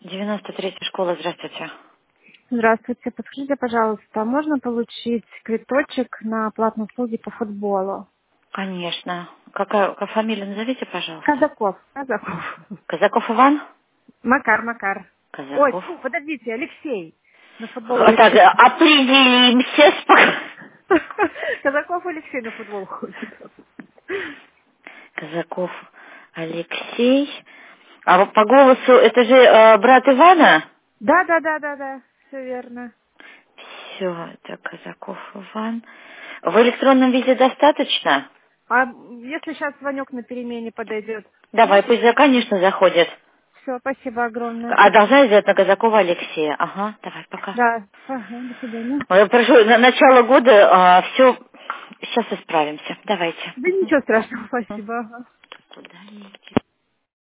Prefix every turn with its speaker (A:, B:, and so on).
A: 93-я школа, здравствуйте.
B: Здравствуйте. Подскажите, пожалуйста, можно получить квиточек на платные услуги по футболу?
A: Конечно. Какая фамилия, назовите, пожалуйста.
B: Казаков. Казаков.
A: Казаков Иван?
B: Макар. Ой,
A: Казаков.
B: фу, подождите, Алексей. На футбол
A: Так,
B: Алексей.
A: определимся.
B: Казаков Алексей на футбол ходит.
A: Казаков Алексей. А вот по голосу, это же брат Ивана?
B: Да. Все верно.
A: Все, это Казаков Иван. В электронном виде достаточно?
B: А если сейчас звонок на перемене подойдет?
A: Давай, пусть, конечно, заходит.
B: Все, спасибо огромное.
A: А должна сделать на Казакова Алексея. Ага, давай, пока.
B: Да. Ага, до свидания.
A: Прошу, на начало года все, сейчас исправимся. Давайте.
B: Да ничего страшного,
A: Мгм.
B: спасибо. Ага.
A: Куда идти?